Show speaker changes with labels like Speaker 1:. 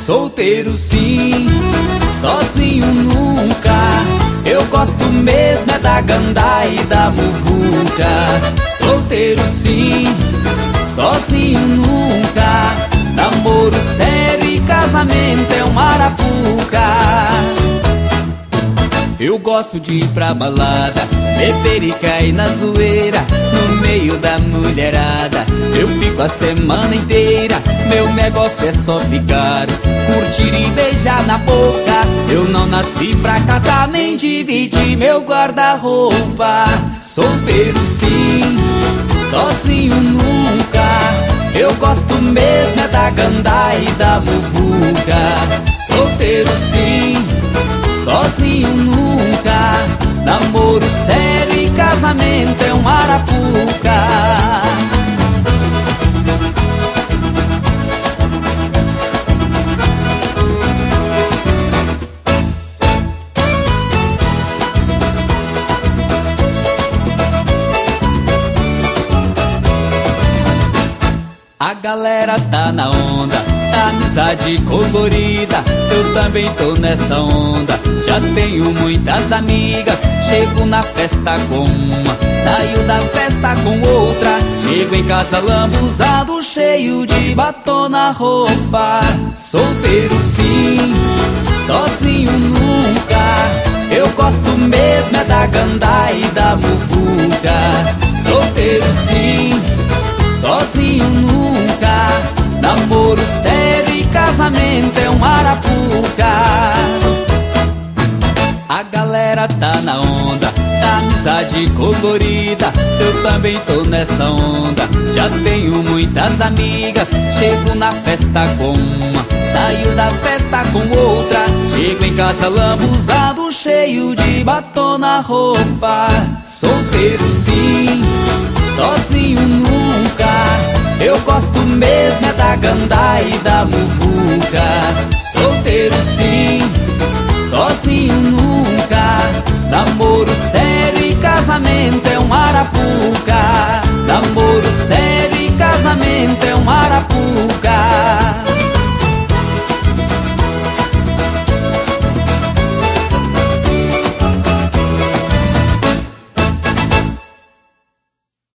Speaker 1: Solteiro sim, sozinho nunca. Eu gosto mesmo é da ganda e da muvuca. Solteiro sim, sozinho nunca. Namoro sério e casamento é uma arapuca. Eu gosto de ir pra balada, beber e cair na zoeira, no meio da mulherada. Eu fico a semana inteira, meu negócio é só ficar, curtir e beijar na boca. Eu não nasci pra casar nem dividir meu guarda-roupa. Solteiro sim, sozinho nunca. Eu gosto mesmo é da ganda e da muvuca. Solteiro sim, sozinho nunca. Namoro sério e casamento é uma arapuca. A galera tá na onda, amizade colorida. Eu também tô nessa onda. Já tenho muitas amigas. Chego na festa com uma, saio da festa com outra. Chego em casa lambuzado, cheio de batom na roupa. Solteiro sim, sozinho nunca. Eu gosto mesmo é da ganda e da muvuca. Solteiro sim, sozinho nunca. Namoro sério e casamento é uma arapuca. A galera tá na onda, amizade colorida. Eu também tô nessa onda. Já tenho muitas amigas. Chego na festa com uma, saio da festa com outra. Chego em casa lambuzado, cheio de batom na roupa. Solteiro sim, sozinho nunca. Eu gosto mesmo é da ganda e da muvuca. Solteiro sim, sozinho nunca. Namoro sério e casamento é uma arapuca. Namoro